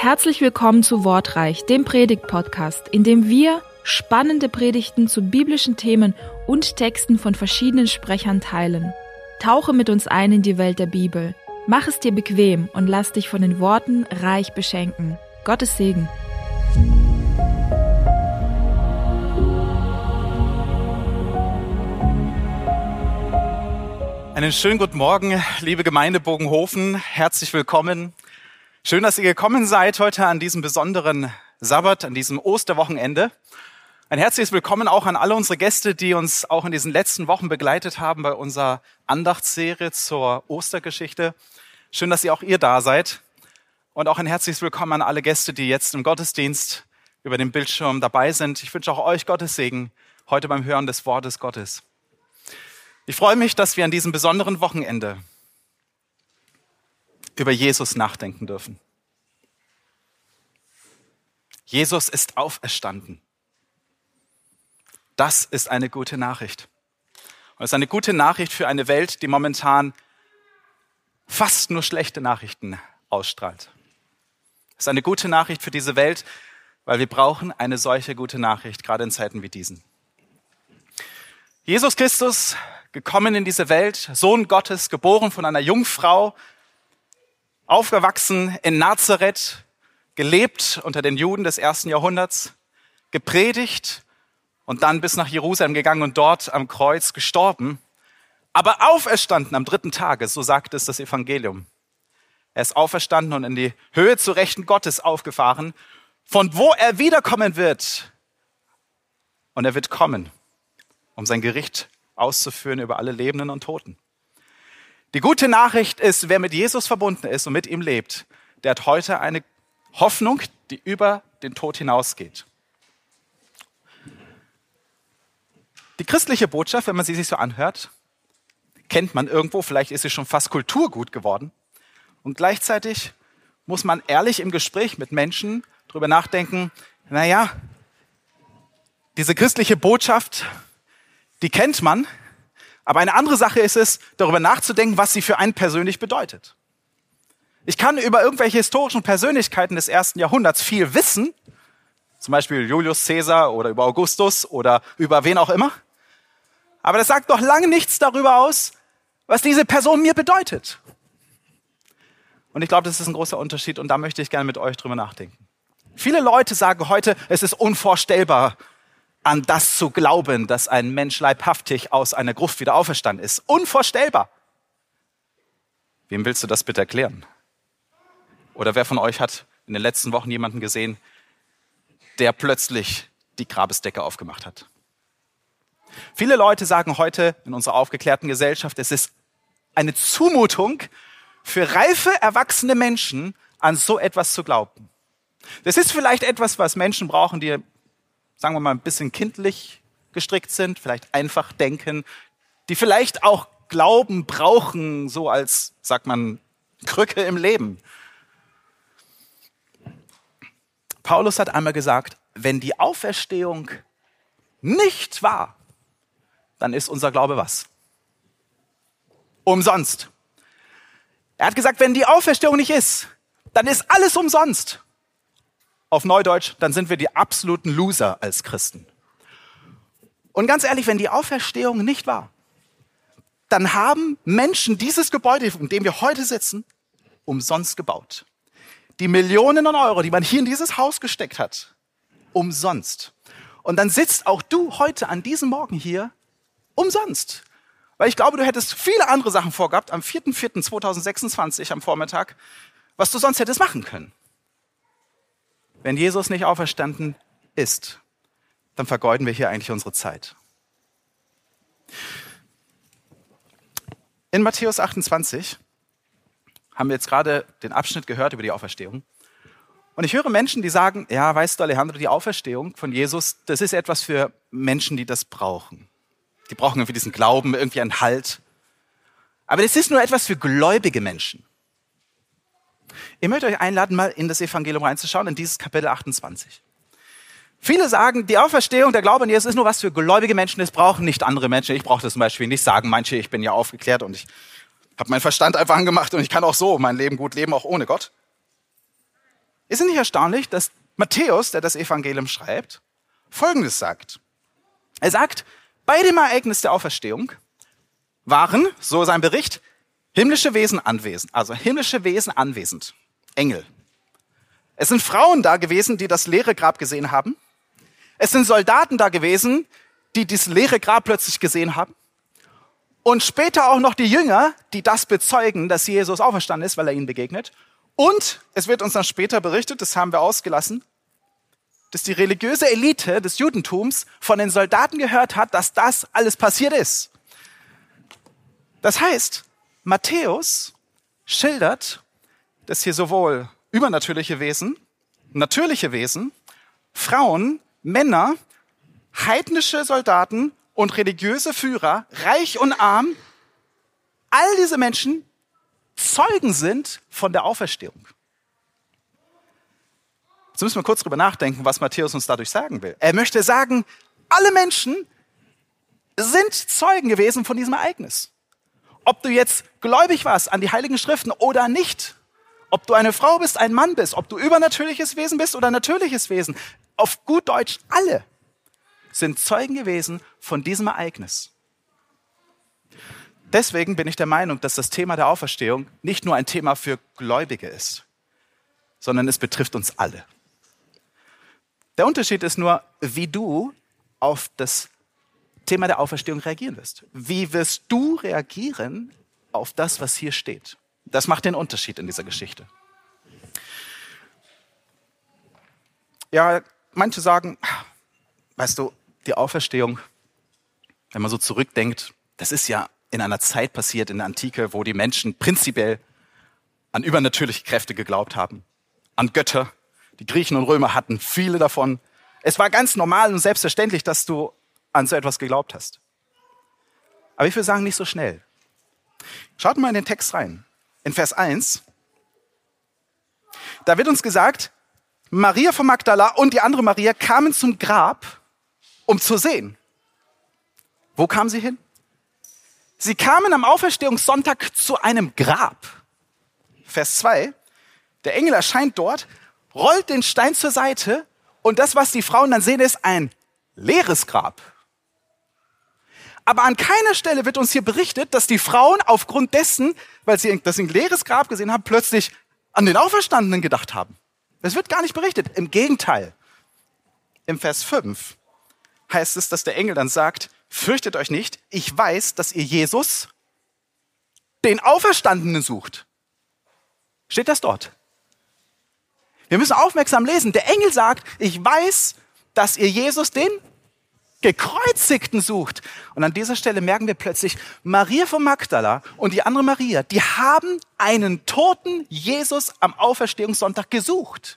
Herzlich willkommen zu Wortreich, dem Predigt-Podcast, in dem wir spannende Predigten zu biblischen Themen und Texten von verschiedenen Sprechern teilen. Tauche mit uns ein in die Welt der Bibel. Mach es dir bequem und lass dich von den Worten reich beschenken. Gottes Segen. Einen schönen guten Morgen, liebe Gemeinde Bogenhofen. Herzlich willkommen. Schön, dass ihr gekommen seid heute an diesem besonderen Sabbat, an diesem Osterwochenende. Ein herzliches Willkommen auch an alle unsere Gäste, die uns auch in diesen letzten Wochen begleitet haben bei unserer Andachtsserie zur Ostergeschichte. Schön, dass auch ihr da seid. Und auch ein herzliches Willkommen an alle Gäste, die jetzt im Gottesdienst über den Bildschirm dabei sind. Ich wünsche auch euch Gottes Segen heute beim Hören des Wortes Gottes. Ich freue mich, dass wir an diesem besonderen Wochenende über Jesus nachdenken dürfen. Jesus ist auferstanden. Das ist eine gute Nachricht. Und es ist eine gute Nachricht für eine Welt, die momentan fast nur schlechte Nachrichten ausstrahlt. Es ist eine gute Nachricht für diese Welt, weil wir brauchen eine solche gute Nachricht, gerade in Zeiten wie diesen. Jesus Christus, gekommen in diese Welt, Sohn Gottes, geboren von einer Jungfrau, aufgewachsen in Nazareth, gelebt unter den Juden des 1. Jahrhunderts, gepredigt und dann bis nach Jerusalem gegangen und dort am Kreuz gestorben, aber auferstanden am 3. Tage, so sagt es das Evangelium. Er ist auferstanden und in die Höhe zu Rechten Gottes aufgefahren, von wo er wiederkommen wird. Und er wird kommen, um sein Gericht auszuführen über alle Lebenden und Toten. Die gute Nachricht ist, wer mit Jesus verbunden ist und mit ihm lebt, der hat heute eine Hoffnung, die über den Tod hinausgeht. Die christliche Botschaft, wenn man sie sich so anhört, kennt man irgendwo, vielleicht ist sie schon fast Kulturgut geworden. Und gleichzeitig muss man ehrlich im Gespräch mit Menschen darüber nachdenken, diese christliche Botschaft, die kennt man, aber eine andere Sache ist es, darüber nachzudenken, was sie für einen persönlich bedeutet. Ich kann über irgendwelche historischen Persönlichkeiten des 1. Jahrhunderts viel wissen, zum Beispiel Julius Caesar oder über Augustus oder über wen auch immer, aber das sagt noch lange nichts darüber aus, was diese Person mir bedeutet. Und ich glaube, das ist ein großer Unterschied und da möchte ich gerne mit euch drüber nachdenken. Viele Leute sagen heute, es ist unvorstellbar, an das zu glauben, dass ein Mensch leibhaftig aus einer Gruft wieder auferstanden ist. Unvorstellbar. Wem willst du das bitte erklären? Oder wer von euch hat in den letzten Wochen jemanden gesehen, der plötzlich die Grabesdecke aufgemacht hat? Viele Leute sagen heute in unserer aufgeklärten Gesellschaft, es ist eine Zumutung für reife, erwachsene Menschen, an so etwas zu glauben. Das ist vielleicht etwas, was Menschen brauchen, die, sagen wir mal, ein bisschen kindlich gestrickt sind, vielleicht einfach denken, die vielleicht auch Glauben brauchen, so als, sagt man, Krücke im Leben. Paulus hat einmal gesagt, wenn die Auferstehung nicht war, dann ist unser Glaube was? Umsonst. Er hat gesagt, wenn die Auferstehung nicht ist, dann ist alles umsonst. Auf Neudeutsch, dann sind wir die absoluten Loser als Christen. Und ganz ehrlich, wenn die Auferstehung nicht war, dann haben Menschen dieses Gebäude, in dem wir heute sitzen, umsonst gebaut. Die Millionen von Euro, die man hier in dieses Haus gesteckt hat, umsonst. Und dann sitzt auch du heute an diesem Morgen hier umsonst. Weil ich glaube, du hättest viele andere Sachen vorgehabt am 4.4.2026 am Vormittag, was du sonst hättest machen können. Wenn Jesus nicht auferstanden ist, dann vergeuden wir hier eigentlich unsere Zeit. In Matthäus 28 haben wir jetzt gerade den Abschnitt gehört über die Auferstehung. Und ich höre Menschen, die sagen, ja, weißt du, Alejandro, die Auferstehung von Jesus, das ist etwas für Menschen, die das brauchen. Die brauchen irgendwie diesen Glauben, irgendwie einen Halt. Aber das ist nur etwas für gläubige Menschen. Ich möchte euch einladen, mal in das Evangelium reinzuschauen, in dieses Kapitel 28. Viele sagen, die Auferstehung, der Glaube an Jesus ist nur was für gläubige Menschen, das brauchen nicht andere Menschen. Ich brauche das zum Beispiel nicht sagen, manche, ich bin ja aufgeklärt und ich habe meinen Verstand einfach angemacht und ich kann auch so mein Leben gut leben, auch ohne Gott. Ist es nicht erstaunlich, dass Matthäus, der das Evangelium schreibt, Folgendes sagt? Er sagt, bei dem Ereignis der Auferstehung waren, so sein Bericht, himmlische Wesen anwesend, Engel. Es sind Frauen da gewesen, die das leere Grab gesehen haben. Es sind Soldaten da gewesen, die dieses leere Grab plötzlich gesehen haben. Und später auch noch die Jünger, die das bezeugen, dass Jesus auferstanden ist, weil er ihnen begegnet. Und es wird uns dann später berichtet, das haben wir ausgelassen, dass die religiöse Elite des Judentums von den Soldaten gehört hat, dass das alles passiert ist. Das heißt, Matthäus schildert, dass hier sowohl übernatürliche Wesen, natürliche Wesen, Frauen, Männer, heidnische Soldaten und religiöse Führer, reich und arm, all diese Menschen Zeugen sind von der Auferstehung. Jetzt müssen wir kurz drüber nachdenken, was Matthäus uns dadurch sagen will. Er möchte sagen, alle Menschen sind Zeugen gewesen von diesem Ereignis. Ob du jetzt gläubig warst an die Heiligen Schriften oder nicht, ob du eine Frau bist, ein Mann bist, ob du übernatürliches Wesen bist oder natürliches Wesen, auf gut Deutsch, alle sind Zeugen gewesen von diesem Ereignis. Deswegen bin ich der Meinung, dass das Thema der Auferstehung nicht nur ein Thema für Gläubige ist, sondern es betrifft uns alle. Der Unterschied ist nur, wie du auf das Thema der Auferstehung reagieren wirst. Wie wirst du reagieren auf das, was hier steht? Das macht den Unterschied in dieser Geschichte. Ja, manche sagen, weißt du, die Auferstehung, wenn man so zurückdenkt, das ist ja in einer Zeit passiert in der Antike, wo die Menschen prinzipiell an übernatürliche Kräfte geglaubt haben, an Götter. Die Griechen und Römer hatten viele davon. Es war ganz normal und selbstverständlich, dass du an so etwas geglaubt hast. Aber ich will sagen, nicht so schnell. Schaut mal in den Text rein. In Vers 1, da wird uns gesagt, Maria von Magdala und die andere Maria kamen zum Grab, um zu sehen. Wo kamen sie hin? Sie kamen am Auferstehungssonntag zu einem Grab. Vers 2, der Engel erscheint dort, rollt den Stein zur Seite und das, was die Frauen dann sehen, ist ein leeres Grab. Aber an keiner Stelle wird uns hier berichtet, dass die Frauen aufgrund dessen, weil sie ein leeres Grab gesehen haben, plötzlich an den Auferstandenen gedacht haben. Das wird gar nicht berichtet. Im Gegenteil. Im Vers 5 heißt es, dass der Engel dann sagt, fürchtet euch nicht, ich weiß, dass ihr Jesus, den Auferstandenen, sucht. Steht das dort? Wir müssen aufmerksam lesen. Der Engel sagt, ich weiß, dass ihr Jesus, den Gekreuzigten, sucht. Und an dieser Stelle merken wir plötzlich, Maria von Magdala und die andere Maria, die haben einen toten Jesus am Auferstehungssonntag gesucht.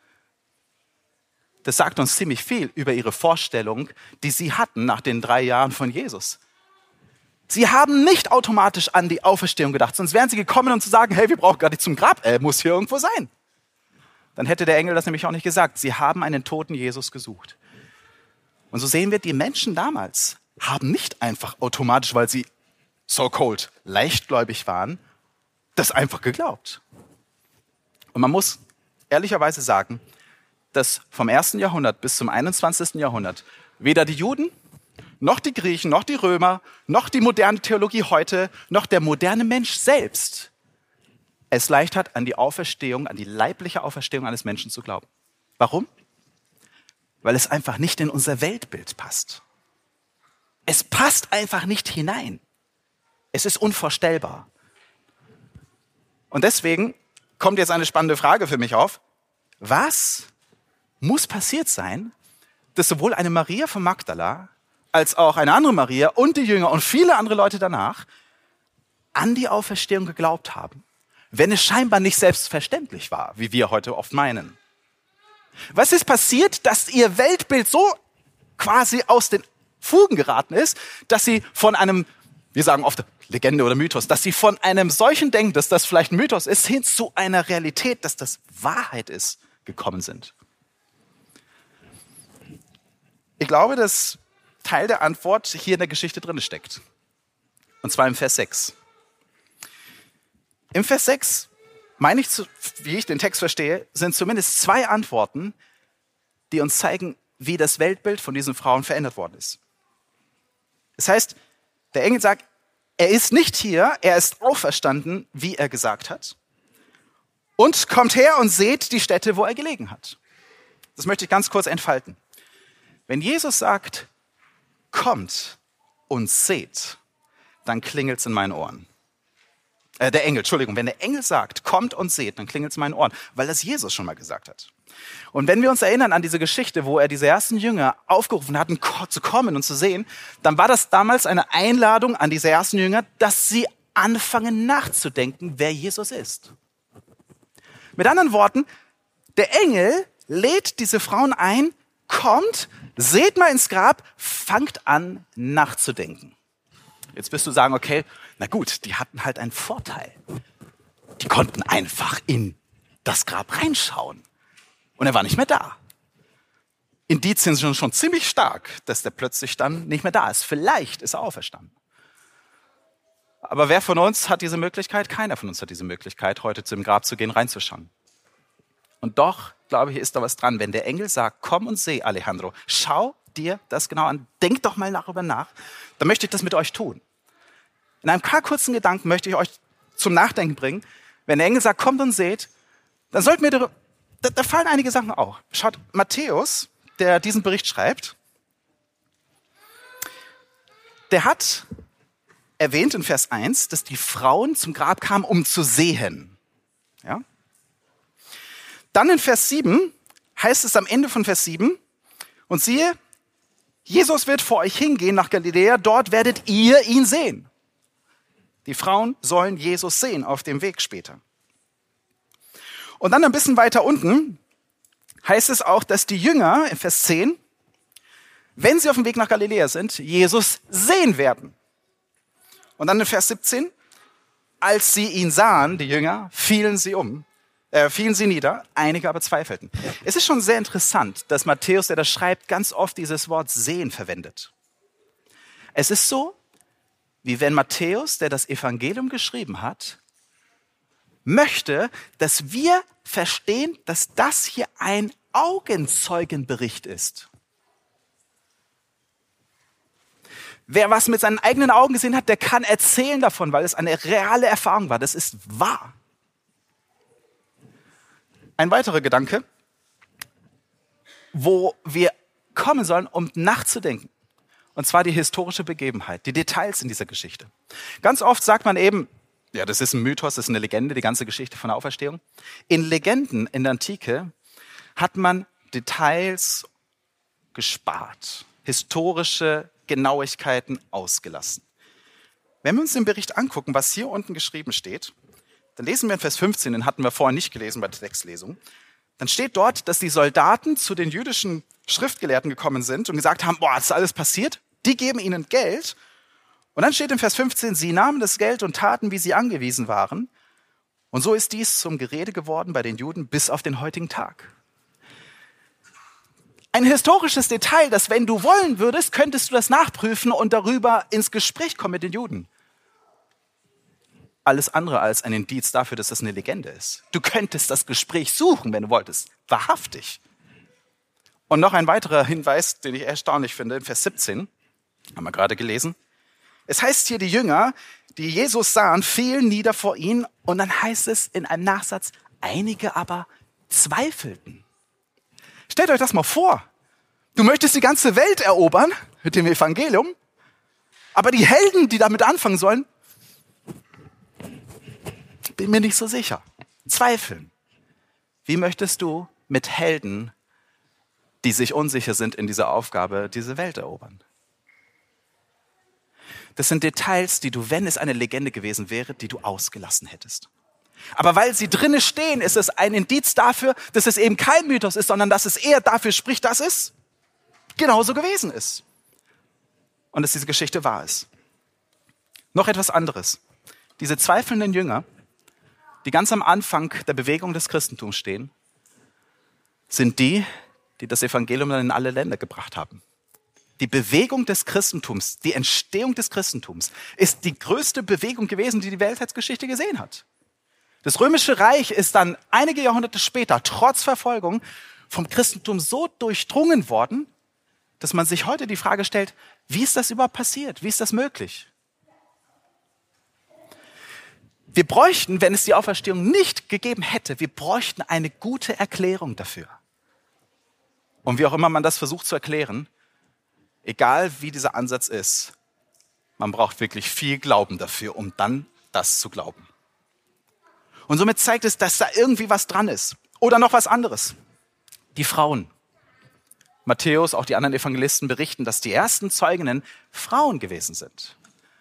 Das sagt uns ziemlich viel über ihre Vorstellung, die sie hatten nach den 3 Jahren von Jesus. Sie haben nicht automatisch an die Auferstehung gedacht, sonst wären sie gekommen, um zu sagen, hey, wir brauchen gar nicht zum Grab, er muss hier irgendwo sein. Dann hätte der Engel das nämlich auch nicht gesagt. Sie haben einen toten Jesus gesucht. Und so sehen wir, die Menschen damals haben nicht einfach automatisch, weil sie so-called leichtgläubig waren, das einfach geglaubt. Und man muss ehrlicherweise sagen, dass vom 1. Jahrhundert bis zum 21. Jahrhundert weder die Juden, noch die Griechen, noch die Römer, noch die moderne Theologie heute, noch der moderne Mensch selbst es leicht hat, an die Auferstehung, an die leibliche Auferstehung eines Menschen zu glauben. Warum? Weil es einfach nicht in unser Weltbild passt. Es passt einfach nicht hinein. Es ist unvorstellbar. Und deswegen kommt jetzt eine spannende Frage für mich auf. Was muss passiert sein, dass sowohl eine Maria von Magdala als auch eine andere Maria und die Jünger und viele andere Leute danach an die Auferstehung geglaubt haben, wenn es scheinbar nicht selbstverständlich war, wie wir heute oft meinen? Was ist passiert, dass ihr Weltbild so quasi aus den Fugen geraten ist, dass sie von einem, wir sagen oft Legende oder Mythos, dass sie von einem solchen Denken, dass das vielleicht ein Mythos ist, hin zu einer Realität, dass das Wahrheit ist, gekommen sind? Ich glaube, dass Teil der Antwort hier in der Geschichte drin steckt. Und zwar im Vers 6. Im Vers 6 meine ich, wie ich den Text verstehe, sind zumindest 2 Antworten, die uns zeigen, wie das Weltbild von diesen Frauen verändert worden ist. Das heißt, der Engel sagt, er ist nicht hier, er ist auferstanden, wie er gesagt hat. Und kommt her und seht die Stätte, wo er gelegen hat. Das möchte ich ganz kurz entfalten. Wenn Jesus sagt, kommt und seht, dann klingelt es in meinen Ohren. Wenn der Engel sagt, kommt und seht, dann klingelt es in meinen Ohren, weil das Jesus schon mal gesagt hat. Und wenn wir uns erinnern an diese Geschichte, wo er diese ersten Jünger aufgerufen hat, zu kommen und zu sehen, dann war das damals eine Einladung an diese ersten Jünger, dass sie anfangen nachzudenken, wer Jesus ist. Mit anderen Worten, der Engel lädt diese Frauen ein, kommt, seht mal ins Grab, fangt an nachzudenken. Jetzt wirst du sagen, okay, na gut, die hatten halt einen Vorteil. Die konnten einfach in das Grab reinschauen. Und er war nicht mehr da. Indizien sind schon ziemlich stark, dass der plötzlich dann nicht mehr da ist. Vielleicht ist er auferstanden. Aber wer von uns hat diese Möglichkeit? Keiner von uns hat diese Möglichkeit, heute zum Grab zu gehen, reinzuschauen. Und doch, glaube ich, ist da was dran. Wenn der Engel sagt, komm und seh, Alejandro, schau dir das genau an, denk doch mal darüber nach, dann möchte ich das mit euch tun. In einem paar kurzen Gedanken möchte ich euch zum Nachdenken bringen. Wenn der Engel sagt, kommt und seht, dann sollten wir da fallen einige Sachen auch. Schaut, Matthäus, der diesen Bericht schreibt, der hat erwähnt in Vers 1, dass die Frauen zum Grab kamen, um zu sehen. Ja? Dann in Vers 7 heißt es am Ende von Vers 7, und siehe, Jesus wird vor euch hingehen nach Galiläa, dort werdet ihr ihn sehen. Die Frauen sollen Jesus sehen auf dem Weg später. Und dann ein bisschen weiter unten heißt es auch, dass die Jünger in Vers 10, wenn sie auf dem Weg nach Galiläa sind, Jesus sehen werden. Und dann in Vers 17, als sie ihn sahen, die Jünger, fielen sie nieder, einige aber zweifelten. Es ist schon sehr interessant, dass Matthäus, der das schreibt, ganz oft dieses Wort sehen verwendet. Es ist so, wie wenn Matthäus, der das Evangelium geschrieben hat, möchte, dass wir verstehen, dass das hier ein Augenzeugenbericht ist. Wer was mit seinen eigenen Augen gesehen hat, der kann erzählen davon, weil es eine reale Erfahrung war. Das ist wahr. Ein weiterer Gedanke, wo wir kommen sollen, um nachzudenken. Und zwar die historische Begebenheit, die Details in dieser Geschichte. Ganz oft sagt man eben, ja, das ist ein Mythos, das ist eine Legende, die ganze Geschichte von der Auferstehung. In Legenden in der Antike hat man Details gespart, historische Genauigkeiten ausgelassen. Wenn wir uns den Bericht angucken, was hier unten geschrieben steht, dann lesen wir in Vers 15, den hatten wir vorher nicht gelesen bei der Textlesung, dann steht dort, dass die Soldaten zu den jüdischen Schriftgelehrten gekommen sind und gesagt haben, boah, das ist alles passiert, die geben ihnen Geld. Und dann steht in Vers 15, sie nahmen das Geld und taten, wie sie angewiesen waren. Und so ist dies zum Gerede geworden bei den Juden bis auf den heutigen Tag. Ein historisches Detail, das, wenn du wollen würdest, könntest du das nachprüfen und darüber ins Gespräch kommen mit den Juden. Alles andere als ein Indiz dafür, dass das eine Legende ist. Du könntest das Gespräch suchen, wenn du wolltest. Wahrhaftig. Und noch ein weiterer Hinweis, den ich erstaunlich finde, in Vers 17, haben wir gerade gelesen. Es heißt hier, die Jünger, die Jesus sahen, fielen nieder vor ihn. Und dann heißt es in einem Nachsatz, einige aber zweifelten. Stellt euch das mal vor. Du möchtest die ganze Welt erobern mit dem Evangelium, aber die Helden, die damit anfangen sollen, bin mir nicht so sicher. Zweifeln. Wie möchtest du mit Helden, die sich unsicher sind in dieser Aufgabe, diese Welt erobern? Das sind Details, die du, wenn es eine Legende gewesen wäre, die du ausgelassen hättest. Aber weil sie drinne stehen, ist es ein Indiz dafür, dass es eben kein Mythos ist, sondern dass es eher dafür spricht, dass es genauso gewesen ist. Und dass diese Geschichte wahr ist. Noch etwas anderes. Diese zweifelnden Jünger, die ganz am Anfang der Bewegung des Christentums stehen, sind die, die das Evangelium dann in alle Länder gebracht haben. Die Bewegung des Christentums, die Entstehung des Christentums ist die größte Bewegung gewesen, die die Weltgeschichte gesehen hat. Das Römische Reich ist dann einige Jahrhunderte später, trotz Verfolgung, vom Christentum so durchdrungen worden, dass man sich heute die Frage stellt, wie ist das überhaupt passiert? Wie ist das möglich? Wir bräuchten, wenn es die Auferstehung nicht gegeben hätte, wir bräuchten eine gute Erklärung dafür. Und wie auch immer man das versucht zu erklären, egal wie dieser Ansatz ist, man braucht wirklich viel Glauben dafür, um dann das zu glauben. Und somit zeigt es, dass da irgendwie was dran ist. Oder noch was anderes. Die Frauen. Matthäus, auch die anderen Evangelisten berichten, dass die ersten Zeuginnen Frauen gewesen sind.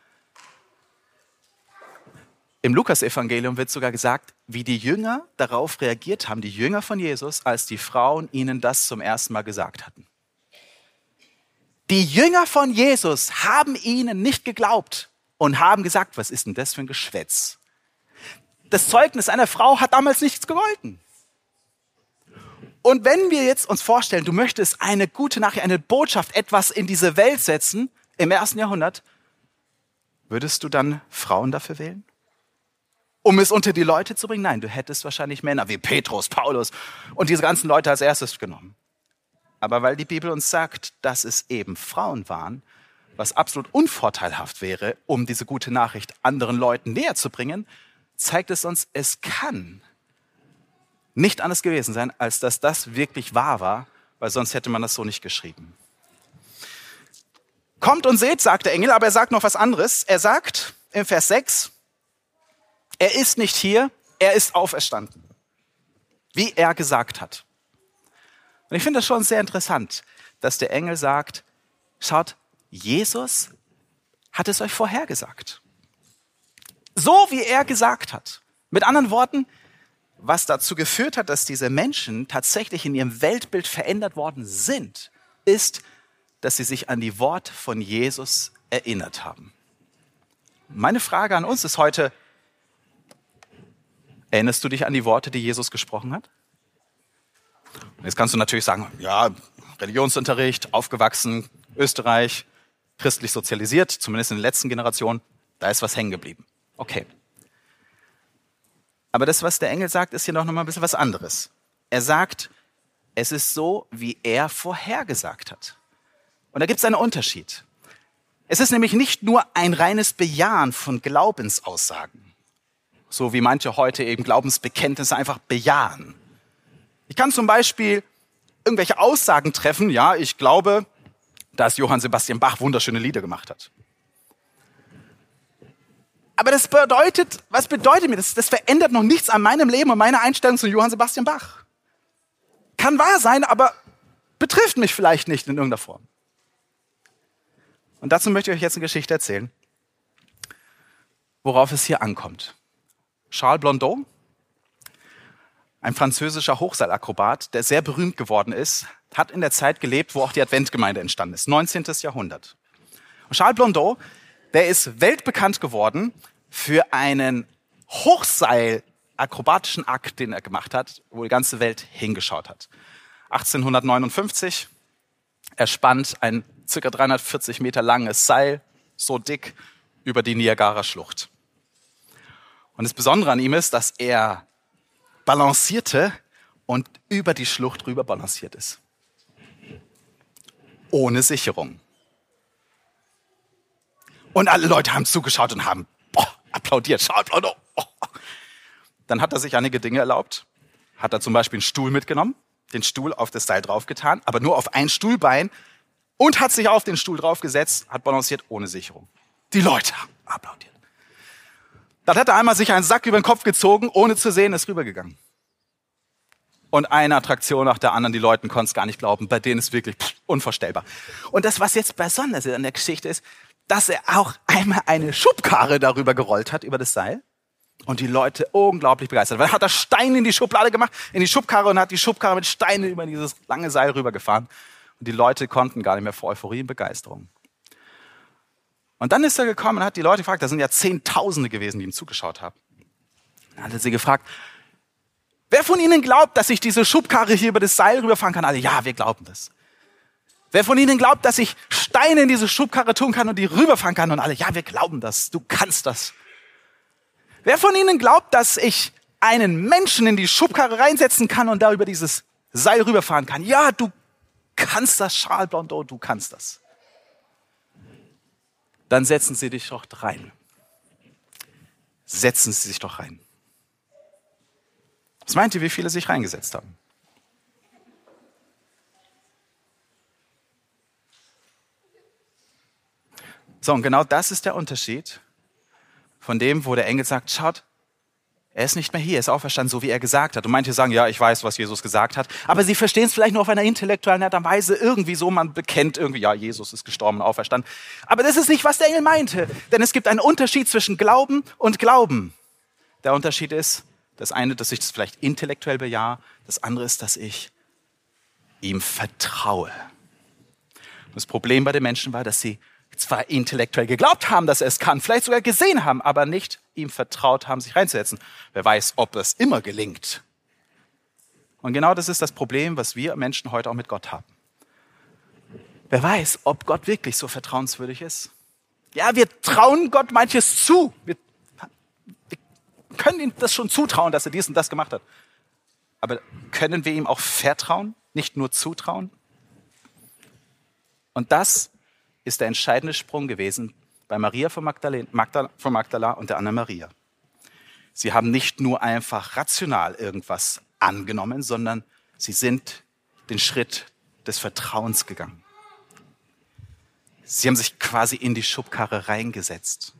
Im Lukas-Evangelium wird sogar gesagt, wie die Jünger darauf reagiert haben, die Jünger von Jesus, als die Frauen ihnen das zum ersten Mal gesagt hatten. Die Jünger von Jesus haben ihnen nicht geglaubt und haben gesagt, was ist denn das für ein Geschwätz? Das Zeugnis einer Frau hat damals nichts gegolten. Und wenn wir jetzt uns vorstellen, du möchtest eine gute Nachricht, eine Botschaft, etwas in diese Welt setzen, im 1. Jahrhundert, würdest du dann Frauen dafür wählen? Um es unter die Leute zu bringen? Nein, du hättest wahrscheinlich Männer wie Petrus, Paulus und diese ganzen Leute als erstes genommen. Aber weil die Bibel uns sagt, dass es eben Frauen waren, was absolut unvorteilhaft wäre, um diese gute Nachricht anderen Leuten näher zu bringen, zeigt es uns, es kann nicht anders gewesen sein, als dass das wirklich wahr war, weil sonst hätte man das so nicht geschrieben. Kommt und seht, sagt der Engel, aber er sagt noch was anderes. Er sagt im Vers 6, er ist nicht hier, er ist auferstanden, wie er gesagt hat. Und ich finde das schon sehr interessant, dass der Engel sagt, schaut, Jesus hat es euch vorhergesagt. So wie er gesagt hat. Mit anderen Worten, was dazu geführt hat, dass diese Menschen tatsächlich in ihrem Weltbild verändert worden sind, ist, dass sie sich an die Worte von Jesus erinnert haben. Meine Frage an uns ist heute, erinnerst du dich an die Worte, die Jesus gesprochen hat? Und jetzt kannst du natürlich sagen, ja, Religionsunterricht, aufgewachsen, Österreich, christlich sozialisiert, zumindest in der letzten Generation, da ist was hängen geblieben. Okay. Aber das, was der Engel sagt, ist hier noch mal ein bisschen was anderes. Er sagt, es ist so, wie er vorhergesagt hat. Und da gibt es einen Unterschied. Es ist nämlich nicht nur ein reines Bejahen von Glaubensaussagen, so wie manche heute eben Glaubensbekenntnisse einfach bejahen. Ich kann zum Beispiel irgendwelche Aussagen treffen, ja, ich glaube, dass Johann Sebastian Bach wunderschöne Lieder gemacht hat. Aber das bedeutet, was bedeutet mir das? Das verändert noch nichts an meinem Leben und meiner Einstellung zu Johann Sebastian Bach. Kann wahr sein, aber betrifft mich vielleicht nicht in irgendeiner Form. Und dazu möchte ich euch jetzt eine Geschichte erzählen, worauf es hier ankommt. Charles Blondeau, ein französischer Hochseilakrobat, der sehr berühmt geworden ist, hat in der Zeit gelebt, wo auch die Adventgemeinde entstanden ist, 19. Jahrhundert. Und Charles Blondeau, der ist weltbekannt geworden für einen Hochseilakrobatischen Akt, den er gemacht hat, wo die ganze Welt hingeschaut hat. 1859, er spannt ein ca. 340 Meter langes Seil, so dick, über die Niagara-Schlucht. Und das Besondere an ihm ist, dass er balancierte und über die Schlucht rüber balanciert ist. Ohne Sicherung. Und alle Leute haben zugeschaut und haben applaudiert. Schaut, Blondeau. Dann hat er sich einige Dinge erlaubt. Hat er zum Beispiel einen Stuhl mitgenommen, den Stuhl auf das Seil draufgetan, aber nur auf ein Stuhlbein und hat sich auf den Stuhl draufgesetzt, hat balanciert ohne Sicherung. Die Leute haben applaudiert. Dann hat er einmal sich einen Sack über den Kopf gezogen, ohne zu sehen, ist rübergegangen. Und eine Attraktion nach der anderen, die Leute konnten es gar nicht glauben, bei denen ist wirklich unvorstellbar. Und das, was jetzt besonders an der Geschichte ist, dass er auch einmal eine Schubkarre darüber gerollt hat, über das Seil. Und die Leute unglaublich begeistert. Weil er hat da Steine in die Schublade gemacht, in die Schubkarre und hat die Schubkarre mit Steinen über dieses lange Seil rübergefahren. Und die Leute konnten gar nicht mehr vor Euphorie und Begeisterung. Und dann ist er gekommen und hat die Leute gefragt, da sind ja Zehntausende gewesen, die ihm zugeschaut haben. Dann hat er sie gefragt, wer von Ihnen glaubt, dass ich diese Schubkarre hier über das Seil rüberfahren kann? Alle, ja, wir glauben das. Wer von Ihnen glaubt, dass ich Steine in diese Schubkarre tun kann und die rüberfahren kann? Und alle, ja, wir glauben das, du kannst das. Wer von Ihnen glaubt, dass ich einen Menschen in die Schubkarre reinsetzen kann und da über dieses Seil rüberfahren kann. Ja, du kannst das, Charles Blondeau, du kannst das. Dann setzen Sie dich doch rein. Setzen Sie sich doch rein. Was meint ihr, wie viele sich reingesetzt haben? So, und genau das ist der Unterschied von dem, wo der Engel sagt, schaut, er ist nicht mehr hier, er ist auferstanden, so wie er gesagt hat. Und manche sagen, ja, ich weiß, was Jesus gesagt hat. Aber sie verstehen es vielleicht nur auf einer intellektuellen Art und Weise irgendwie so. Man bekennt irgendwie, ja, Jesus ist gestorben und auferstanden. Aber das ist nicht, was der Engel meinte. Denn es gibt einen Unterschied zwischen Glauben und Glauben. Der Unterschied ist, das eine, dass ich das vielleicht intellektuell bejahe. Das andere ist, dass ich ihm vertraue. Das Problem bei den Menschen war, dass sie zwar intellektuell geglaubt haben, dass er es kann, vielleicht sogar gesehen haben, aber nicht ihm vertraut haben, sich reinzusetzen. Wer weiß, ob es immer gelingt. Und genau das ist das Problem, was wir Menschen heute auch mit Gott haben. Wer weiß, ob Gott wirklich so vertrauenswürdig ist. Ja, wir trauen Gott manches zu. Wir können ihm das schon zutrauen, dass er dies und das gemacht hat. Aber können wir ihm auch vertrauen, nicht nur zutrauen? Und das ist der entscheidende Sprung gewesen bei Maria von Magdala und der Anna Maria. Sie haben nicht nur einfach rational irgendwas angenommen, sondern sie sind den Schritt des Vertrauens gegangen. Sie haben sich quasi in die Schubkarre reingesetzt.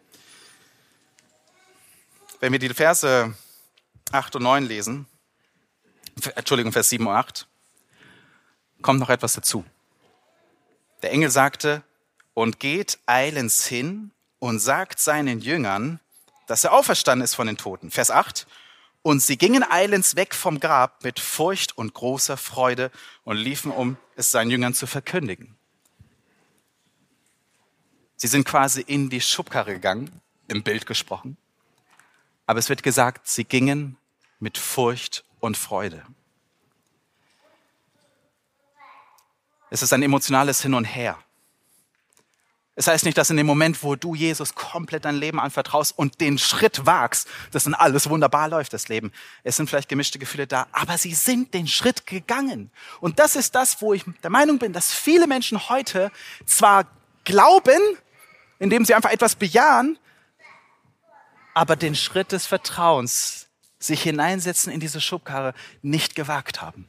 Wenn wir die Verse 8 und 9 lesen, Vers 7 und 8, kommt noch etwas dazu. Der Engel sagte, und geht eilends hin und sagt seinen Jüngern, dass er auferstanden ist von den Toten. Vers 8, und sie gingen eilends weg vom Grab mit Furcht und großer Freude und liefen, um es seinen Jüngern zu verkündigen. Sie sind quasi in die Schubkarre gegangen, im Bild gesprochen. Aber es wird gesagt, sie gingen mit Furcht und Freude. Es ist ein emotionales Hin und Her. Es heißt nicht, dass in dem Moment, wo du Jesus komplett dein Leben anvertraust und den Schritt wagst, dass dann alles wunderbar läuft, das Leben. Es sind vielleicht gemischte Gefühle da, aber sie sind den Schritt gegangen. Und das ist das, wo ich der Meinung bin, dass viele Menschen heute zwar glauben, indem sie einfach etwas bejahen, aber den Schritt des Vertrauens, sich hineinsetzen in diese Schubkarre, nicht gewagt haben.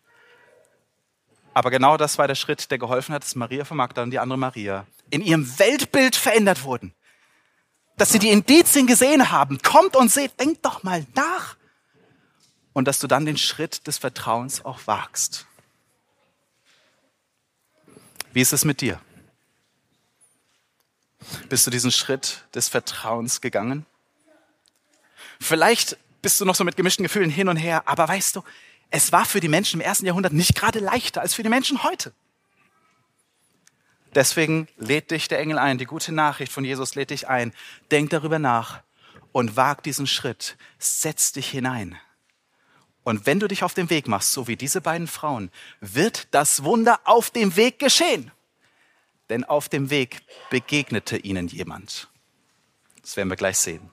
Aber genau das war der Schritt, der geholfen hat, dass Maria von Magdala und die andere Maria in ihrem Weltbild verändert wurden. Dass sie die Indizien gesehen haben. Kommt und seht, denkt doch mal nach. Und dass du dann den Schritt des Vertrauens auch wagst. Wie ist es mit dir? Bist du diesen Schritt des Vertrauens gegangen? Vielleicht bist du noch so mit gemischten Gefühlen hin und her, aber weißt du, es war für die Menschen im 1. Jahrhundert nicht gerade leichter als für die Menschen heute. Deswegen lädt dich der Engel ein, die gute Nachricht von Jesus lädt dich ein. Denk darüber nach und wag diesen Schritt. Setz dich hinein. Und wenn du dich auf den Weg machst, so wie diese beiden Frauen, wird das Wunder auf dem Weg geschehen. Denn auf dem Weg begegnete ihnen jemand. Das werden wir gleich sehen.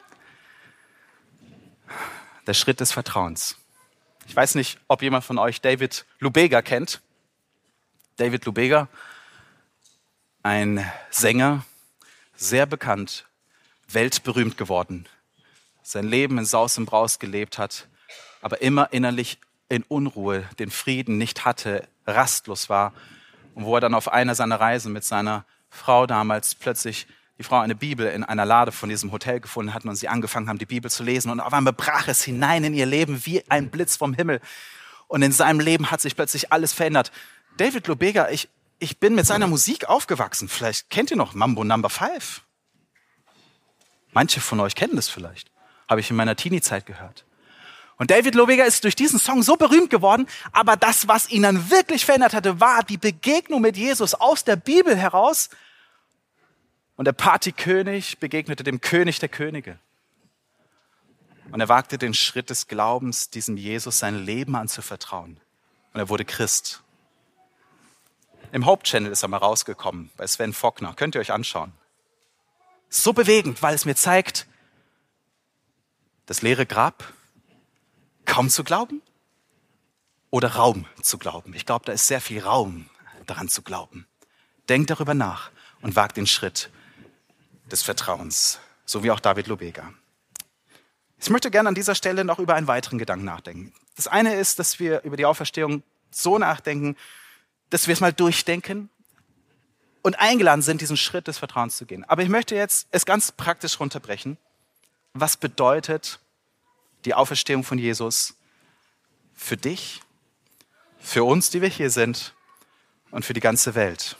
Der Schritt des Vertrauens. Ich weiß nicht, ob jemand von euch David Lubega kennt. David Lubega, ein Sänger, sehr bekannt, weltberühmt geworden. Sein Leben in Saus und Braus gelebt hat, aber immer innerlich in Unruhe, den Frieden nicht hatte, rastlos war. Und wo er dann auf einer seiner Reisen mit seiner Frau damals plötzlich die Frau eine Bibel in einer Lade von diesem Hotel gefunden hatten und sie angefangen haben, die Bibel zu lesen. Und auf einmal brach es hinein in ihr Leben wie ein Blitz vom Himmel. Und in seinem Leben hat sich plötzlich alles verändert. David Lubega, ich bin mit seiner Musik aufgewachsen. Vielleicht kennt ihr noch Mambo No. 5. Manche von euch kennen das vielleicht. Habe ich in meiner Teenie-Zeit gehört. Und David Lubega ist durch diesen Song so berühmt geworden, aber das, was ihn dann wirklich verändert hatte, war die Begegnung mit Jesus aus der Bibel heraus. Und der Partykönig begegnete dem König der Könige. Und er wagte den Schritt des Glaubens, diesem Jesus sein Leben anzuvertrauen. Und er wurde Christ. Im Hope Channel ist er mal rausgekommen, bei Sven Faulkner. Könnt ihr euch anschauen. So bewegend, weil es mir zeigt, Das leere Grab, kaum zu glauben oder Raum zu glauben? Ich glaube, da ist sehr viel Raum daran zu glauben. Denk darüber nach und wag den Schritt des Vertrauens, so wie auch David Lubega. Ich möchte gerne an dieser Stelle noch über einen weiteren Gedanken nachdenken. Das eine ist, dass wir über die Auferstehung so nachdenken, dass wir es mal durchdenken und eingeladen sind, diesen Schritt des Vertrauens zu gehen. Aber ich möchte jetzt es ganz praktisch runterbrechen. Was bedeutet die Auferstehung von Jesus für dich, für uns, die wir hier sind und für die ganze Welt?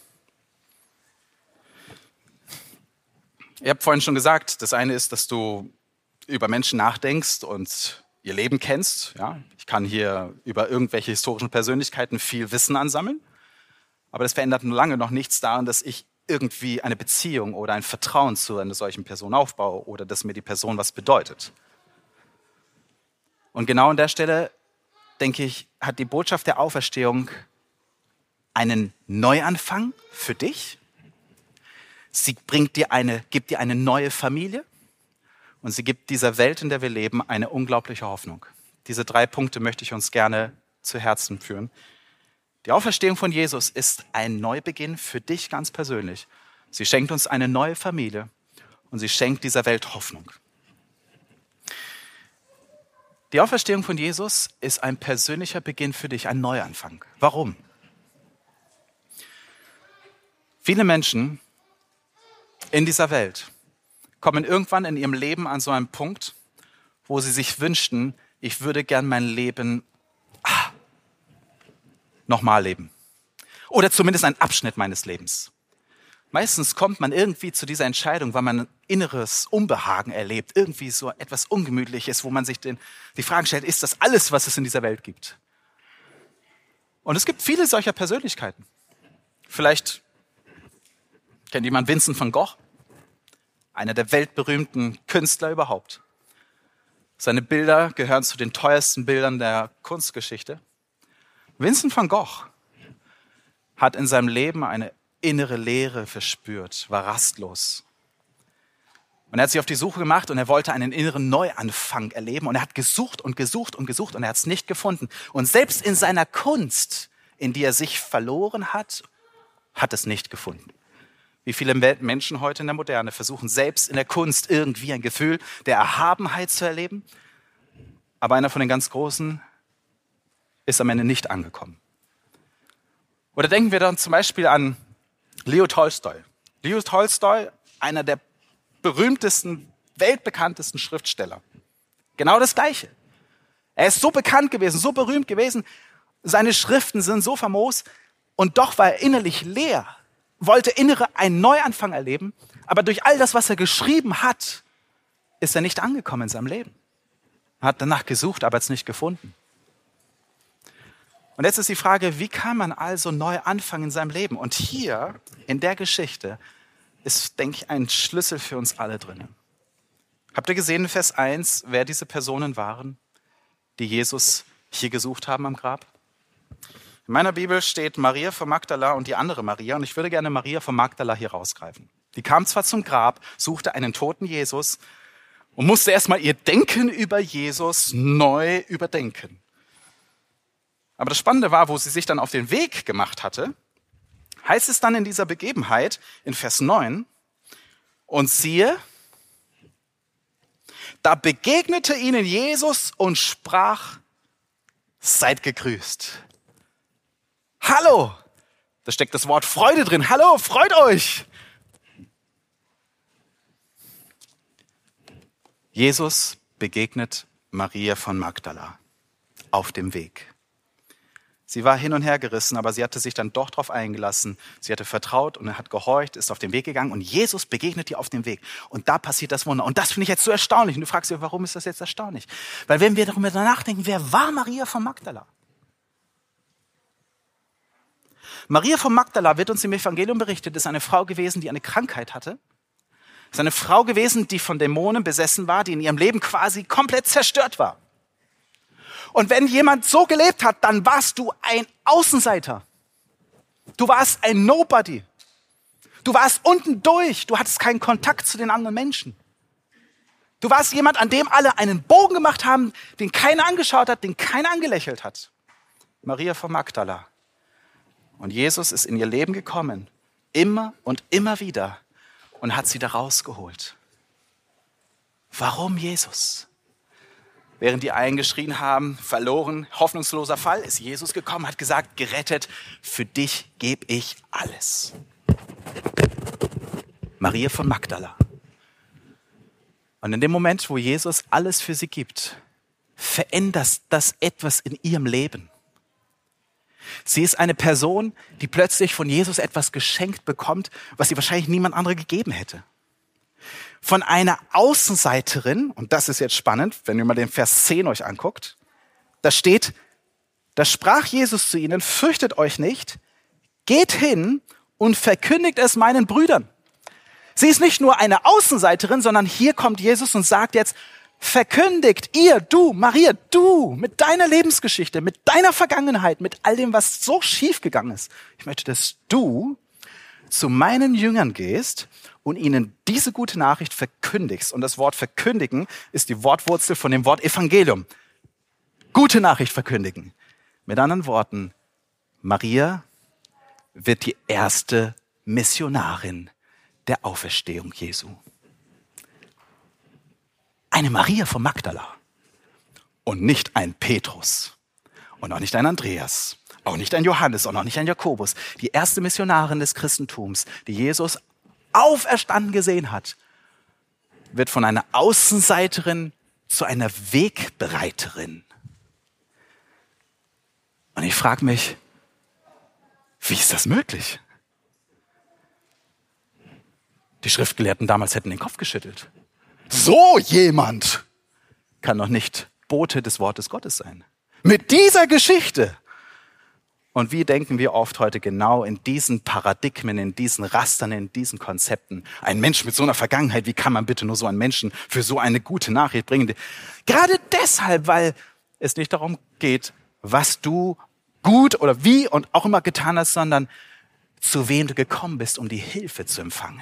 Ihr habt vorhin schon gesagt, das eine ist, dass du über Menschen nachdenkst und ihr Leben kennst. Ja, ich kann hier über irgendwelche historischen Persönlichkeiten viel Wissen ansammeln, aber das verändert lange noch nichts daran, dass ich irgendwie eine Beziehung oder ein Vertrauen zu einer solchen Person aufbaue oder dass mir die Person was bedeutet. Und genau an der Stelle, denke ich, hat die Botschaft der Auferstehung einen Neuanfang für dich. Sie gibt dir eine neue Familie und sie gibt dieser Welt, in der wir leben, eine unglaubliche Hoffnung. Diese 3 Punkte möchte ich uns gerne zu Herzen führen. Die Auferstehung von Jesus ist ein Neubeginn für dich ganz persönlich. Sie schenkt uns eine neue Familie und sie schenkt dieser Welt Hoffnung. Die Auferstehung von Jesus ist ein persönlicher Beginn für dich, ein Neuanfang. Warum? Viele Menschen in dieser Welt kommen irgendwann in ihrem Leben an so einen Punkt, wo sie sich wünschten, ich würde gern mein Leben nochmal leben. Oder zumindest einen Abschnitt meines Lebens. Meistens kommt man irgendwie zu dieser Entscheidung, weil man ein inneres Unbehagen erlebt, irgendwie so etwas Ungemütliches, wo man sich die Frage stellt, ist das alles, was es in dieser Welt gibt? Und es gibt viele solcher Persönlichkeiten. Vielleicht kennt jemand Vincent van Gogh, einer der weltberühmten Künstler überhaupt. Seine Bilder gehören zu den teuersten Bildern der Kunstgeschichte. Vincent van Gogh hat in seinem Leben eine innere Leere verspürt, war rastlos. Und er hat sich auf die Suche gemacht und er wollte einen inneren Neuanfang erleben. Und er hat gesucht und gesucht und gesucht und er hat es nicht gefunden. Und selbst in seiner Kunst, in die er sich verloren hat, hat es nicht gefunden. Wie viele Menschen heute in der Moderne versuchen, selbst in der Kunst irgendwie ein Gefühl der Erhabenheit zu erleben. Aber einer von den ganz Großen ist am Ende nicht angekommen. Oder denken wir dann zum Beispiel an Leo Tolstoi. Leo Tolstoi, einer der berühmtesten, weltbekanntesten Schriftsteller. Genau das Gleiche. Er ist so bekannt gewesen, so berühmt gewesen, seine Schriften sind so famos und doch war er innerlich leer, wollte einen Neuanfang erleben, aber durch all das, was er geschrieben hat, ist er nicht angekommen in seinem Leben. Er hat danach gesucht, aber es nicht gefunden. Und jetzt ist die Frage, wie kann man also neu anfangen in seinem Leben? Und hier in der Geschichte ist, denke ich, ein Schlüssel für uns alle drin. Habt ihr gesehen in Vers 1, wer diese Personen waren, die Jesus hier gesucht haben am Grab? In meiner Bibel steht Maria von Magdala und die andere Maria. Und ich würde gerne Maria von Magdala hier rausgreifen. Die kam zwar zum Grab, suchte einen toten Jesus und musste erstmal ihr Denken über Jesus neu überdenken. Aber das Spannende war, wo sie sich dann auf den Weg gemacht hatte, heißt es dann in dieser Begebenheit in Vers 9, und siehe, da begegnete ihnen Jesus und sprach, seid gegrüßt. Hallo, da steckt das Wort Freude drin. Hallo, freut euch. Jesus begegnet Maria von Magdala auf dem Weg. Sie war hin und her gerissen, aber sie hatte sich dann doch darauf eingelassen. Sie hatte vertraut und er hat gehorcht, ist auf den Weg gegangen und Jesus begegnet ihr auf dem Weg. Und da passiert das Wunder. Und das finde ich jetzt so erstaunlich. Und du fragst dich, warum ist das jetzt erstaunlich? Weil wenn wir darüber nachdenken, wer war Maria von Magdala? Maria von Magdala, wird uns im Evangelium berichtet, ist eine Frau gewesen, die eine Krankheit hatte. Ist eine Frau gewesen, die von Dämonen besessen war, die in ihrem Leben quasi komplett zerstört war. Und wenn jemand so gelebt hat, dann warst du ein Außenseiter. Du warst ein Nobody. Du warst unten durch. Du hattest keinen Kontakt zu den anderen Menschen. Du warst jemand, an dem alle einen Bogen gemacht haben, den keiner angeschaut hat, den keiner angelächelt hat. Maria von Magdala. Und Jesus ist in ihr Leben gekommen, immer und immer wieder, und hat sie da rausgeholt. Warum Jesus? Während die einen geschrien haben, verloren, hoffnungsloser Fall, ist Jesus gekommen, hat gesagt, gerettet, für dich gebe ich alles. Maria von Magdala. Und in dem Moment, wo Jesus alles für sie gibt, verändert das etwas in ihrem Leben. Sie ist eine Person, die plötzlich von Jesus etwas geschenkt bekommt, was sie wahrscheinlich niemand anderem gegeben hätte. Von einer Außenseiterin, und das ist jetzt spannend, wenn ihr mal den Vers 10 euch anguckt, da steht, da sprach Jesus zu ihnen, fürchtet euch nicht, geht hin und verkündigt es meinen Brüdern. Sie ist nicht nur eine Außenseiterin, sondern hier kommt Jesus und sagt jetzt, verkündigt ihr, du, Maria, du, mit deiner Lebensgeschichte, mit deiner Vergangenheit, mit all dem, was so schief gegangen ist. Ich möchte, dass du zu meinen Jüngern gehst und ihnen diese gute Nachricht verkündigst. Und das Wort verkündigen ist die Wortwurzel von dem Wort Evangelium. Gute Nachricht verkündigen. Mit anderen Worten, Maria wird die erste Missionarin der Auferstehung Jesu. Eine Maria von Magdala und nicht ein Petrus und auch nicht ein Andreas, auch nicht ein Johannes und auch nicht ein Jakobus. Die erste Missionarin des Christentums, die Jesus auferstanden gesehen hat, wird von einer Außenseiterin zu einer Wegbereiterin. Und ich frage mich, wie ist das möglich? Die Schriftgelehrten damals hätten den Kopf geschüttelt. So jemand kann doch nicht Bote des Wortes Gottes sein. Mit dieser Geschichte. Und wie denken wir oft heute genau in diesen Paradigmen, in diesen Rastern, in diesen Konzepten? Ein Mensch mit so einer Vergangenheit, wie kann man bitte nur so einen Menschen für so eine gute Nachricht bringen? Gerade deshalb, weil es nicht darum geht, was du gut oder wie und auch immer getan hast, sondern zu wem du gekommen bist, um die Hilfe zu empfangen.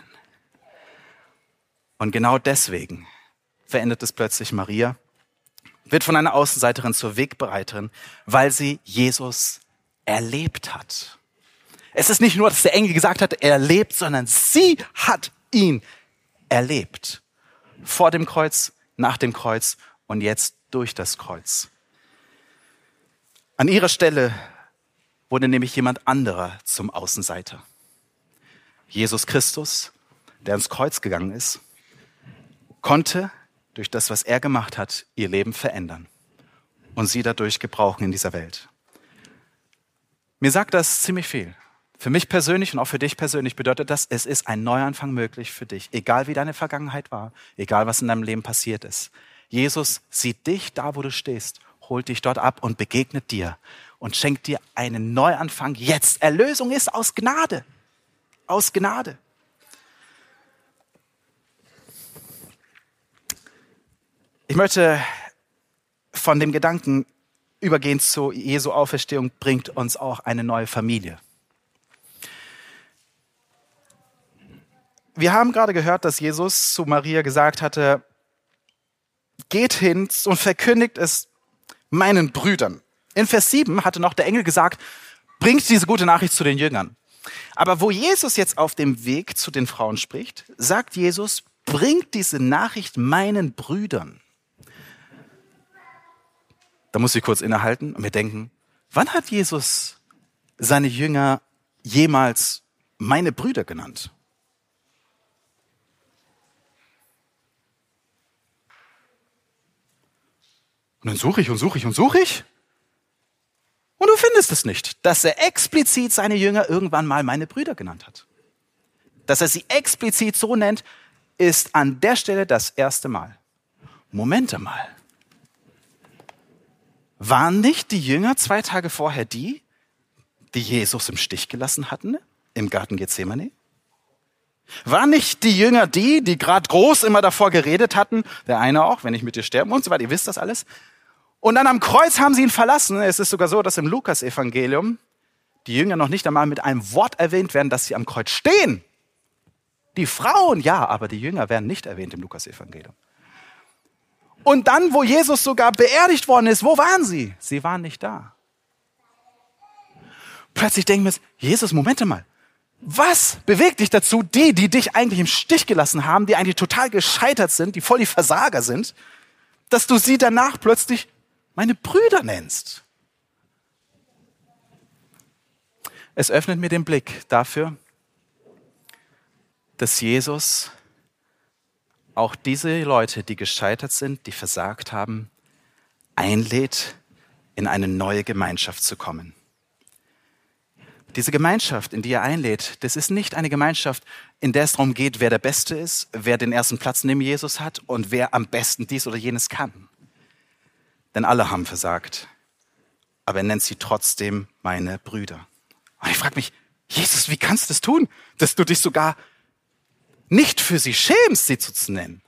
Und genau deswegen verändert es plötzlich Maria, wird von einer Außenseiterin zur Wegbereiterin, weil sie Jesus erlebt hat. Es ist nicht nur, dass der Engel gesagt hat, er lebt, sondern sie hat ihn erlebt. Vor dem Kreuz, nach dem Kreuz und jetzt durch das Kreuz. An ihrer Stelle wurde nämlich jemand anderer zum Außenseiter. Jesus Christus, der ans Kreuz gegangen ist, konnte durch das, was er gemacht hat, ihr Leben verändern und sie dadurch gebrauchen in dieser Welt. Mir sagt das ziemlich viel. Für mich persönlich und auch für dich persönlich bedeutet das, es ist ein Neuanfang möglich für dich. Egal wie deine Vergangenheit war, egal was in deinem Leben passiert ist. Jesus sieht dich da, wo du stehst, holt dich dort ab und begegnet dir und schenkt dir einen Neuanfang jetzt. Erlösung ist aus Gnade. Aus Gnade. Ich möchte von dem Gedanken übergehen zu Jesu Auferstehung, bringt uns auch eine neue Familie. Wir haben gerade gehört, dass Jesus zu Maria gesagt hatte, geht hin und verkündigt es meinen Brüdern. In Vers 7 hatte noch der Engel gesagt, bringt diese gute Nachricht zu den Jüngern. Aber wo Jesus jetzt auf dem Weg zu den Frauen spricht, sagt Jesus, bringt diese Nachricht meinen Brüdern. Da muss ich kurz innehalten und mir denken, wann hat Jesus seine Jünger jemals meine Brüder genannt? Und dann suche ich und suche ich und suche ich. Und du findest es nicht, dass er explizit seine Jünger irgendwann mal meine Brüder genannt hat. Dass er sie explizit so nennt, ist an der Stelle das erste Mal. Moment mal. Waren nicht die Jünger 2 Tage vorher die Jesus im Stich gelassen hatten im Garten Gethsemane? Waren nicht die Jünger die gerade groß immer davor geredet hatten, der eine auch, wenn ich mit dir sterben und so weiter, ihr wisst das alles. Und dann am Kreuz haben sie ihn verlassen. Es ist sogar so, dass im Lukas-Evangelium die Jünger noch nicht einmal mit einem Wort erwähnt werden, dass sie am Kreuz stehen. Die Frauen, ja, aber die Jünger werden nicht erwähnt im Lukas-Evangelium. Und dann, wo Jesus sogar beerdigt worden ist, wo waren sie? Sie waren nicht da. Plötzlich denken wir, Jesus, Moment mal. Was bewegt dich dazu, die dich eigentlich im Stich gelassen haben, die eigentlich total gescheitert sind, die voll die Versager sind, dass du sie danach plötzlich meine Brüder nennst? Es öffnet mir den Blick dafür, dass Jesus auch diese Leute, die gescheitert sind, die versagt haben, einlädt, in eine neue Gemeinschaft zu kommen. Diese Gemeinschaft, in die er einlädt, das ist nicht eine Gemeinschaft, in der es darum geht, wer der Beste ist, wer den ersten Platz neben Jesus hat und wer am besten dies oder jenes kann. Denn alle haben versagt. Aber er nennt sie trotzdem meine Brüder. Und ich frage mich, Jesus, wie kannst du das tun, dass du dich sogar nicht für sie schämst, sie zu nennen?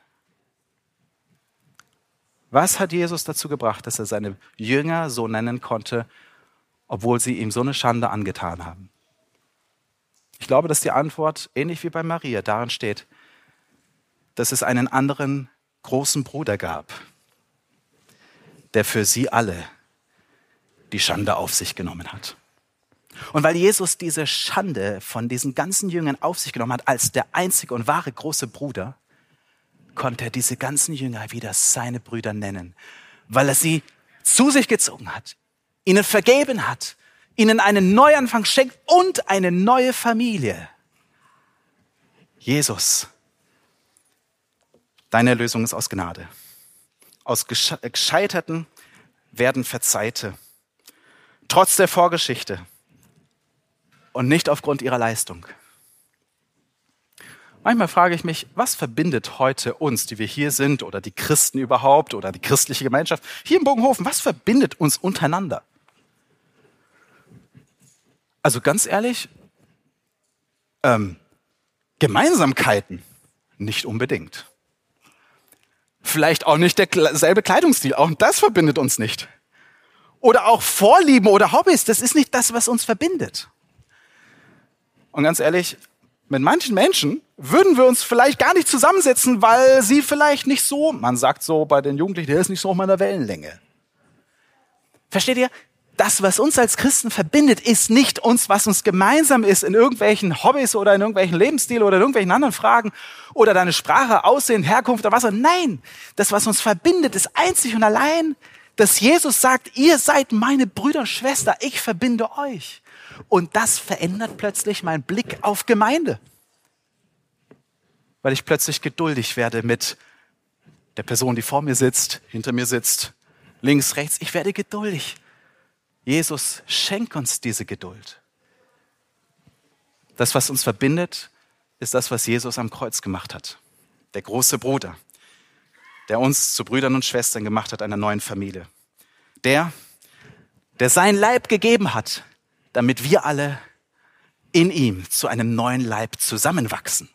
Was hat Jesus dazu gebracht, dass er seine Jünger so nennen konnte, obwohl sie ihm so eine Schande angetan haben? Ich glaube, dass die Antwort, ähnlich wie bei Maria, darin steht, dass es einen anderen großen Bruder gab, der für sie alle die Schande auf sich genommen hat. Und weil Jesus diese Schande von diesen ganzen Jüngern auf sich genommen hat, als der einzige und wahre große Bruder, konnte er diese ganzen Jünger wieder seine Brüder nennen, weil er sie zu sich gezogen hat, ihnen vergeben hat, ihnen einen Neuanfang schenkt und eine neue Familie. Jesus, deine Erlösung ist aus Gnade. Aus Gescheiterten werden Verzeihte, trotz der Vorgeschichte und nicht aufgrund ihrer Leistung. Manchmal frage ich mich, was verbindet heute uns, die wir hier sind, oder die Christen überhaupt, oder die christliche Gemeinschaft hier in Bogenhofen, was verbindet uns untereinander? Also ganz ehrlich, Gemeinsamkeiten nicht unbedingt. Vielleicht auch nicht derselbe Kleidungsstil, auch das verbindet uns nicht. Oder auch Vorlieben oder Hobbys, das ist nicht das, was uns verbindet. Und ganz ehrlich, mit manchen Menschen würden wir uns vielleicht gar nicht zusammensetzen, weil sie vielleicht nicht so, man sagt so bei den Jugendlichen, der ist nicht so auf meiner Wellenlänge. Versteht ihr? Das, was uns als Christen verbindet, ist nicht uns, was uns gemeinsam ist in irgendwelchen Hobbys oder in irgendwelchen Lebensstilen oder in irgendwelchen anderen Fragen oder deine Sprache, Aussehen, Herkunft oder was. Nein, das, was uns verbindet, ist einzig und allein, dass Jesus sagt, ihr seid meine Brüder und Schwester, ich verbinde euch. Und das verändert plötzlich meinen Blick auf Gemeinde. Weil ich plötzlich geduldig werde mit der Person, die vor mir sitzt, hinter mir sitzt, links, rechts. Ich werde geduldig. Jesus, schenk uns diese Geduld. Das, was uns verbindet, ist das, was Jesus am Kreuz gemacht hat. Der große Bruder, der uns zu Brüdern und Schwestern gemacht hat, einer neuen Familie. Der sein Leib gegeben hat, damit wir alle in ihm zu einem neuen Leib zusammenwachsen.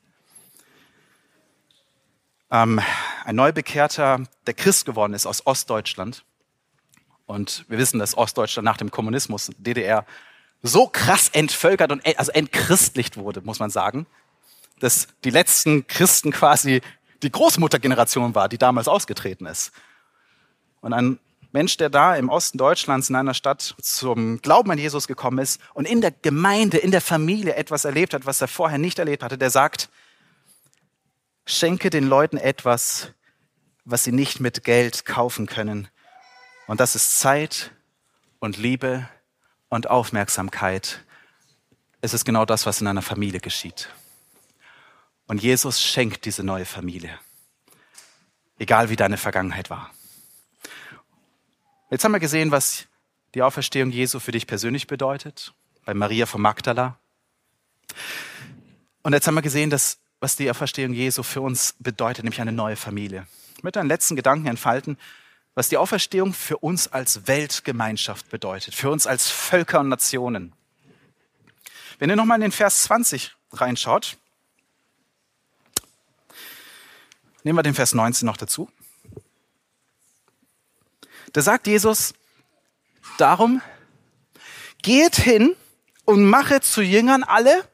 Ein Neubekehrter, der Christ geworden ist aus Ostdeutschland. Und wir wissen, dass Ostdeutschland nach dem Kommunismus, DDR, so krass entvölkert und also entchristlicht wurde, muss man sagen, dass die letzten Christen quasi die Großmuttergeneration war, die damals ausgetreten ist. Und ein Mensch, der da im Osten Deutschlands in einer Stadt zum Glauben an Jesus gekommen ist und in der Gemeinde, in der Familie etwas erlebt hat, was er vorher nicht erlebt hatte, der sagt, schenke den Leuten etwas, was sie nicht mit Geld kaufen können. Und das ist Zeit und Liebe und Aufmerksamkeit. Es ist genau das, was in einer Familie geschieht. Und Jesus schenkt diese neue Familie. Egal wie deine Vergangenheit war. Jetzt haben wir gesehen, was die Auferstehung Jesu für dich persönlich bedeutet. Bei Maria von Magdala. Und jetzt haben wir gesehen, was die Auferstehung Jesu für uns bedeutet, nämlich eine neue Familie. Ich möchte einen letzten Gedanken entfalten, was die Auferstehung für uns als Weltgemeinschaft bedeutet, für uns als Völker und Nationen. Wenn ihr nochmal in den Vers 20 reinschaut, nehmen wir den Vers 19 noch dazu. Da sagt Jesus, darum geht hin und mache zu Jüngern alle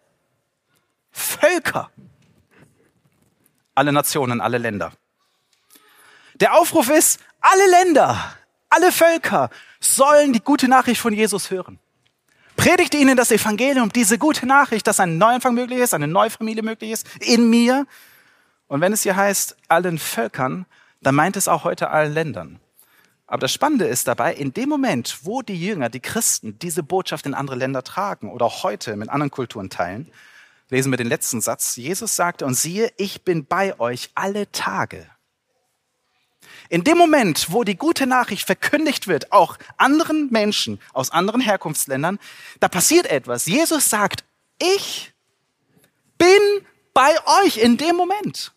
Völker, alle Nationen, alle Länder. Der Aufruf ist, alle Länder, alle Völker sollen die gute Nachricht von Jesus hören. Predigt ihnen das Evangelium, diese gute Nachricht, dass ein Neuanfang möglich ist, eine neue Familie möglich ist, in mir. Und wenn es hier heißt, allen Völkern, dann meint es auch heute allen Ländern. Aber das Spannende ist dabei, in dem Moment, wo die Jünger, die Christen, diese Botschaft in andere Länder tragen oder auch heute mit anderen Kulturen teilen, lesen wir den letzten Satz. Jesus sagte, und siehe, ich bin bei euch alle Tage. In dem Moment, wo die gute Nachricht verkündigt wird, auch anderen Menschen aus anderen Herkunftsländern, da passiert etwas. Jesus sagt, ich bin bei euch in dem Moment.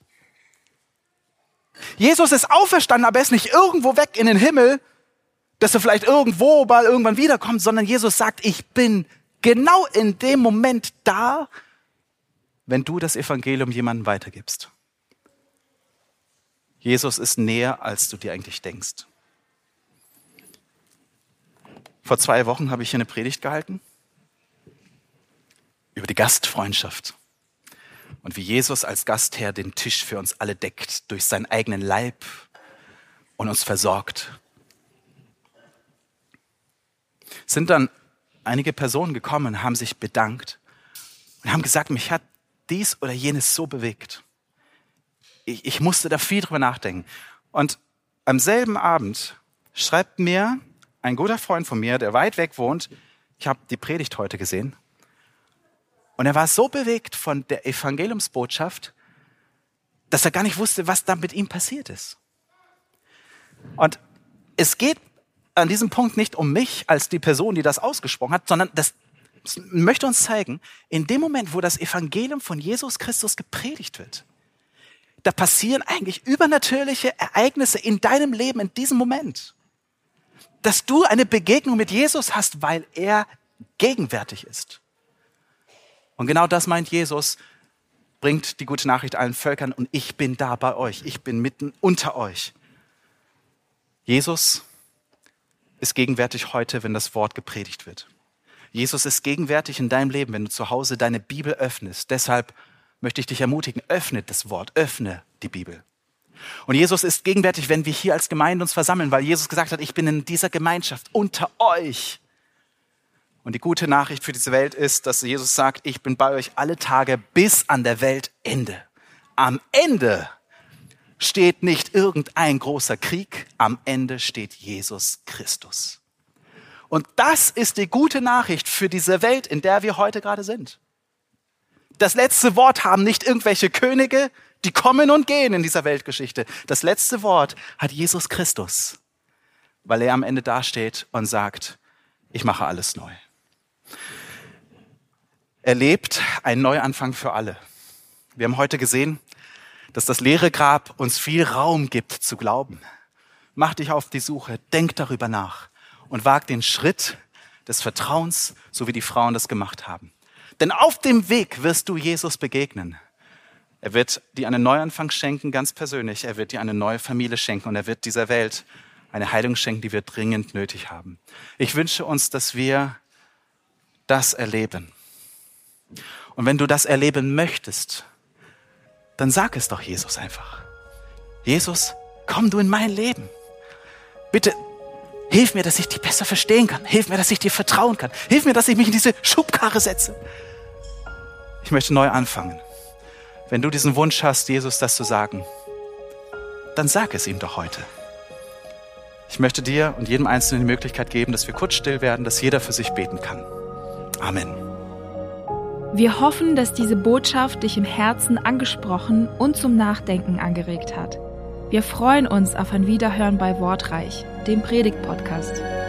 Jesus ist auferstanden, aber er ist nicht irgendwo weg in den Himmel, dass er vielleicht irgendwo mal irgendwann wiederkommt, sondern Jesus sagt, ich bin genau in dem Moment da, wenn du das Evangelium jemandem weitergibst. Jesus ist näher, als du dir eigentlich denkst. Vor 2 Wochen habe ich hier eine Predigt gehalten über die Gastfreundschaft und wie Jesus als Gastherr den Tisch für uns alle deckt durch seinen eigenen Leib und uns versorgt. Sind dann einige Personen gekommen, haben sich bedankt und haben gesagt, mich hat dies oder jenes so bewegt. Ich musste da viel drüber nachdenken. Und am selben Abend schreibt mir ein guter Freund von mir, der weit weg wohnt, ich habe die Predigt heute gesehen, und er war so bewegt von der Evangeliumsbotschaft, dass er gar nicht wusste, was da mit ihm passiert ist. Und es geht an diesem Punkt nicht um mich als die Person, die das ausgesprochen hat, sondern das möchte uns zeigen, in dem Moment, wo das Evangelium von Jesus Christus gepredigt wird, da passieren eigentlich übernatürliche Ereignisse in deinem Leben in diesem Moment. Dass du eine Begegnung mit Jesus hast, weil er gegenwärtig ist. Und genau das meint Jesus, bringt die gute Nachricht allen Völkern und ich bin da bei euch, ich bin mitten unter euch. Jesus ist gegenwärtig heute, wenn das Wort gepredigt wird. Jesus ist gegenwärtig in deinem Leben, wenn du zu Hause deine Bibel öffnest. Deshalb möchte ich dich ermutigen, öffne das Wort, öffne die Bibel. Und Jesus ist gegenwärtig, wenn wir hier als Gemeinde uns versammeln, weil Jesus gesagt hat, ich bin in dieser Gemeinschaft unter euch. Und die gute Nachricht für diese Welt ist, dass Jesus sagt, ich bin bei euch alle Tage bis an der Weltende. Am Ende steht nicht irgendein großer Krieg, am Ende steht Jesus Christus. Und das ist die gute Nachricht für diese Welt, in der wir heute gerade sind. Das letzte Wort haben nicht irgendwelche Könige, die kommen und gehen in dieser Weltgeschichte. Das letzte Wort hat Jesus Christus, weil er am Ende dasteht und sagt, ich mache alles neu. Er lebt einen Neuanfang für alle. Wir haben heute gesehen, dass das leere Grab uns viel Raum gibt zu glauben. Mach dich auf die Suche, denk darüber nach und wag den Schritt des Vertrauens, so wie die Frauen das gemacht haben. Denn auf dem Weg wirst du Jesus begegnen. Er wird dir einen Neuanfang schenken, ganz persönlich. Er wird dir eine neue Familie schenken und er wird dieser Welt eine Heilung schenken, die wir dringend nötig haben. Ich wünsche uns, dass wir das erleben. Und wenn du das erleben möchtest, dann sag es doch Jesus einfach. Jesus, komm du in mein Leben. Bitte hilf mir, dass ich dich besser verstehen kann. Hilf mir, dass ich dir vertrauen kann. Hilf mir, dass ich mich in diese Schubkarre setze. Ich möchte neu anfangen. Wenn du diesen Wunsch hast, Jesus das zu sagen, dann sag es ihm doch heute. Ich möchte dir und jedem Einzelnen die Möglichkeit geben, dass wir kurz still werden, dass jeder für sich beten kann. Amen. Wir hoffen, dass diese Botschaft dich im Herzen angesprochen und zum Nachdenken angeregt hat. Wir freuen uns auf ein Wiederhören bei Wortreich, dem Predigt-Podcast.